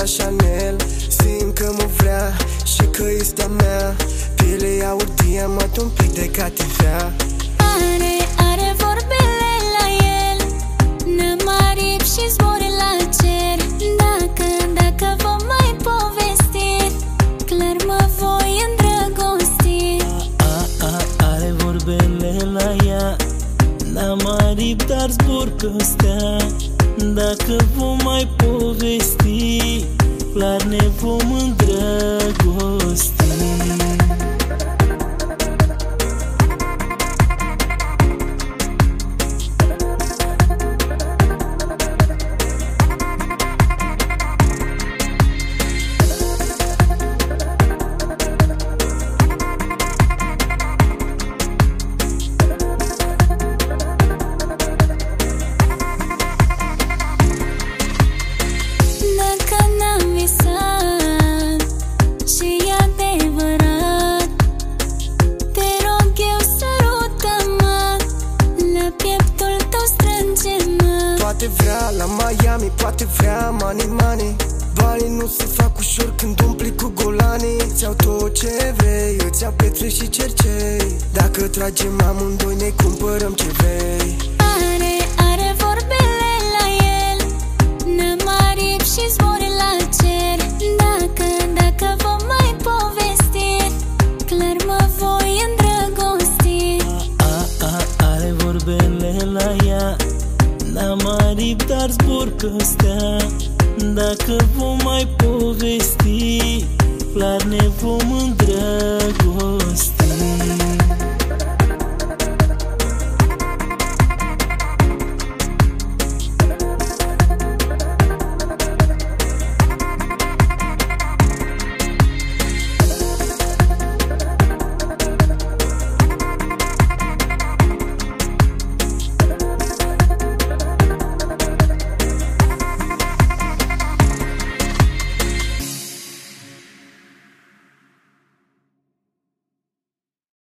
Chanel. Simt că mă vrea și că este a mea. Pielea aur diamant, un pic de catifea. Are vorbele la el, nămarip și zbori la cer. Dacă vom mai povesti, clar mă voi îndrăgosti. Are vorbele la ea, n-am dar zbor pe stea. Dacă vom mai povesti, clar ne vom îndrăgosti. Poate vrea la Miami, poate vrea money. Banii nu se fac ușor când umpli cu golanii. Îți-au tot ce vrei, îți-au pietre și cercei. Dacă tragem amândoi ne cumpărăm ce vrei. Are vorbele la el, nămarip și zbori la cer. Dacă vom mai povesti, clar mă voi îndrăgosti. Are vorbele la ea, n-am dar zbor pe stea. Dacă vom mai povesti, clar ne vom îndrăgosti.